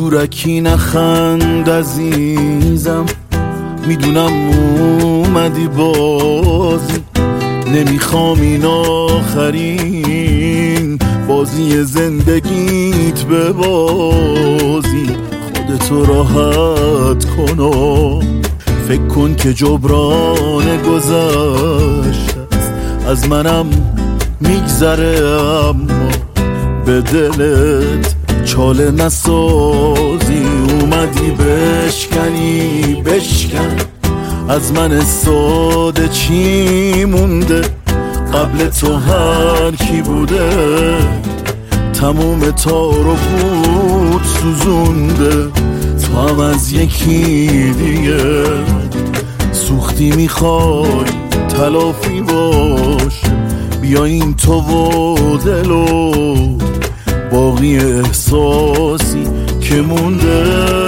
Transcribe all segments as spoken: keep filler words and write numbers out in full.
کورکی نخند عزیزم، میدونم اومدی بازی، نمیخوام این آخرین بازی زندگیت به بازی. خودتو راحت کن و فکر کن که جبران گذشته از منم میگذره، اما به دلت چاله نسازی. اومدی بشکنی بشکن از من ساده چی مونده، قبل تو هر کی بوده تموم تار و پود سوزونده. تو هم از یکی دیگه سوختی، میخوای تلافی باش، بیاین تو و دل و باقی احساسی که مونده.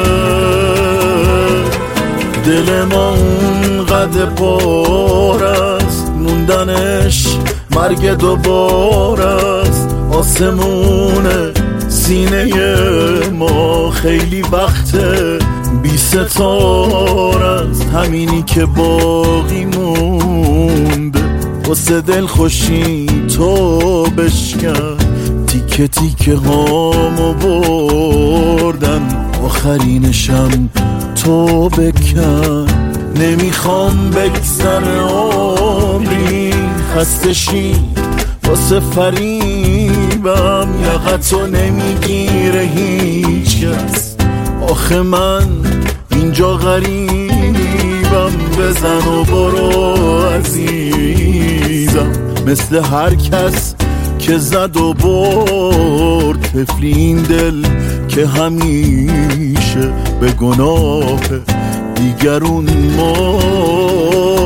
دل ما اونقدر پار است، موندنش مرگ دوبار است. آسمون سینه ما خیلی وقت بی ستار است، همینی که باقی مونده واسه دل خوشی تو بشکن. تیکه تیکه هامو بردن، آخرینشم تو بکن. نمیخوام بگذره عمری خستشی واسه فریبم، یقتو نمیگیره هیچ کس. آخه من اینجا غریبم، بزن و برو عزیزم، مثل هر کس که زد و برد. طفلی این دل که همیشه به گناه دیگرون مرد.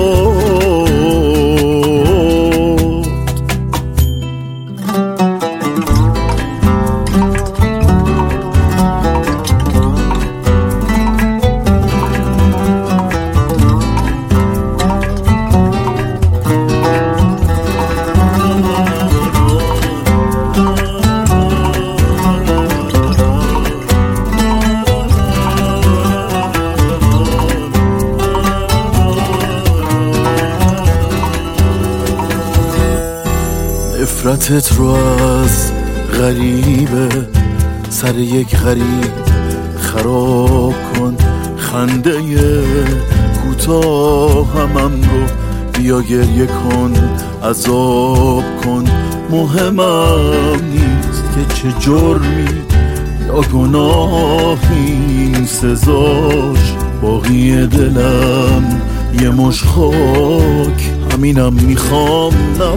نفرتت رو از غریبه سر یک غریب خراب کن. خنده کوتاه همم رو بیا گریه کن، عذاب کن. مهمم نیست که چه جرمی یا گناهی سزاش. باقی دلم یه مش خاک، همینم میخوام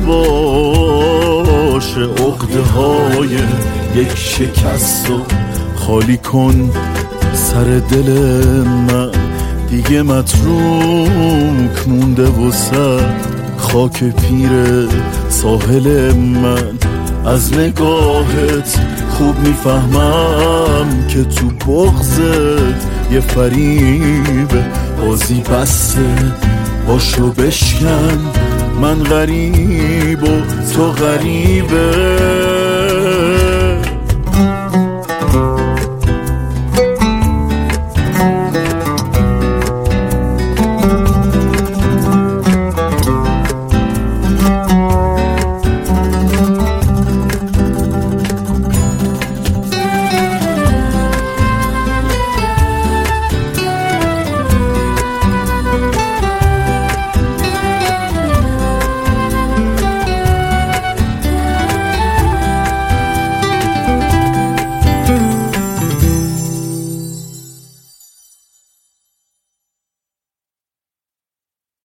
نباشه. عقده های یک شکست و خالی کن سر دل من، دیگه متروک مونده وسط خاک پیر ساحل من. از نگاهت خوب میفهمم که تو بغضت یه فریبه. بازی بسته باشو بشکن، من غریب و تو غریبه.